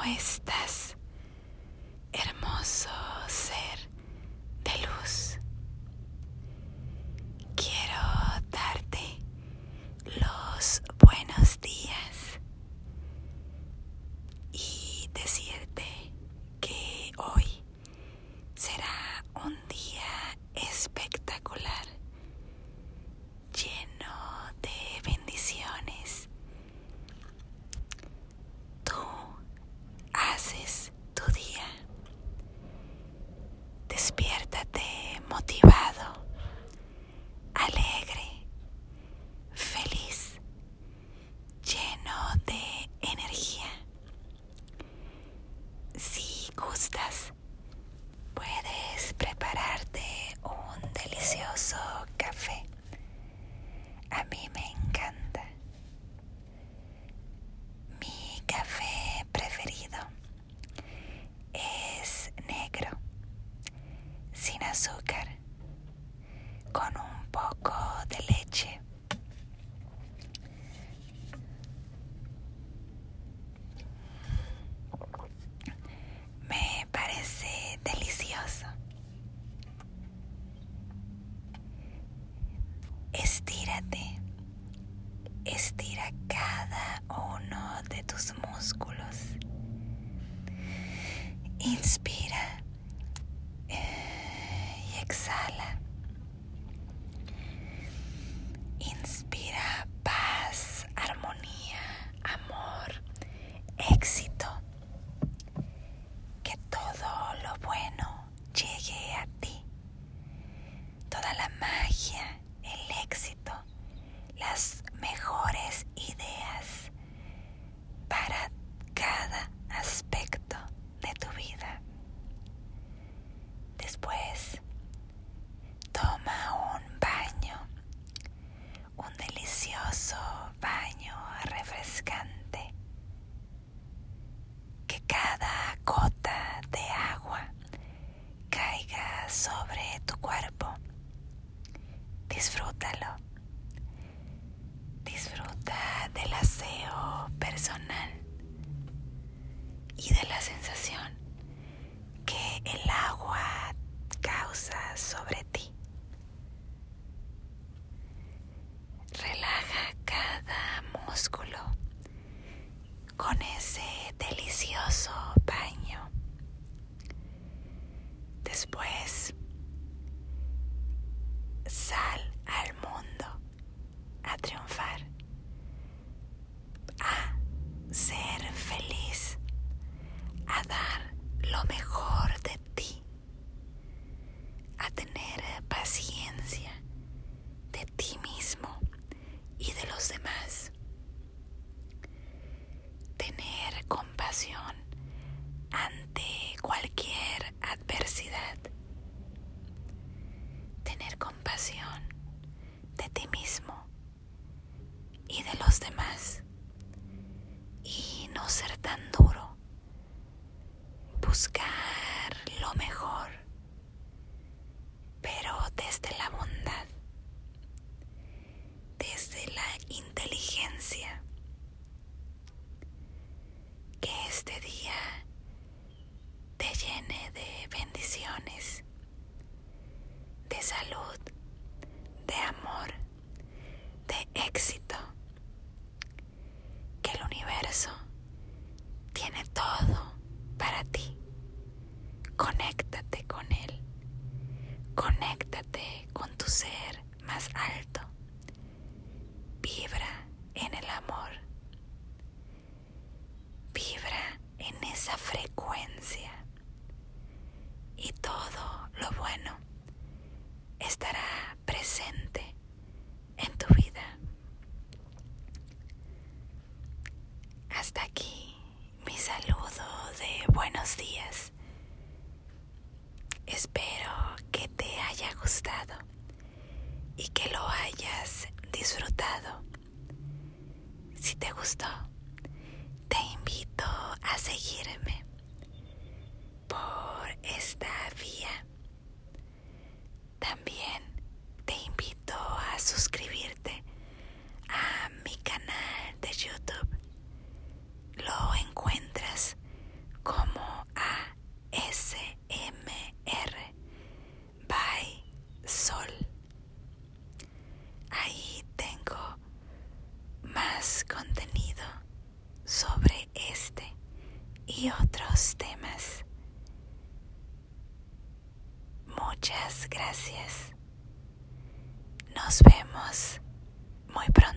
estás, hermoso ser de luz? Quiero darte los buenos días y decirte que hoy será un día espectacular, lleno de bendiciones. Tú haces tu día. Despiértate motivado, alegre, feliz, lleno de energía. Si gustas, puedes prepararte un delicioso café. A mí me encanta. Mi café preferido es negro, sin azúcar, con un poco de leche. Me parece delicioso. Estírate. Estira cada uno de tus músculos. Inspira y exhala. Inspira paz, armonía, amor, éxito. Que todo lo bueno llegue a ti. Toda la magia, el éxito, las mejores ideas para cada aspecto de tu vida. Después, toma un baño, un delicioso baño refrescante. Que cada gota de agua caiga sobre tu cuerpo. Disfrútalo. Disfruta del aseo personal y de la sensación que el agua causa sobre ti. Relaja cada músculo con ese delicioso baño. Después, sal al mundo a triunfar, a ser feliz, a dar lo mejor de ti, a tener paciencia de ti mismo y de los demás, tener compasión ante cualquier adversidad, tener compasión de ti mismo y de los demás, y no ser tan duro, buscar lo mejor, pero desde la bondad, desde la inteligencia. Que este día te llene de bendiciones, de salud, de amor, de éxito. Que el universo tiene todo para ti. Conéctate con él. Conéctate con tu ser más alto. Vibra en el amor. Vibra en esa frecuencia. Y todo lo bueno estará presente en tu vida. Hasta aquí mi saludo de buenos días. Espero que te haya gustado y que lo hayas disfrutado. Si te gustó, te invito a seguirme por esta vía. También te invito a suscribirte a mi canal de YouTube. Lo encuentras y otros temas. Muchas gracias. Nos vemos muy pronto.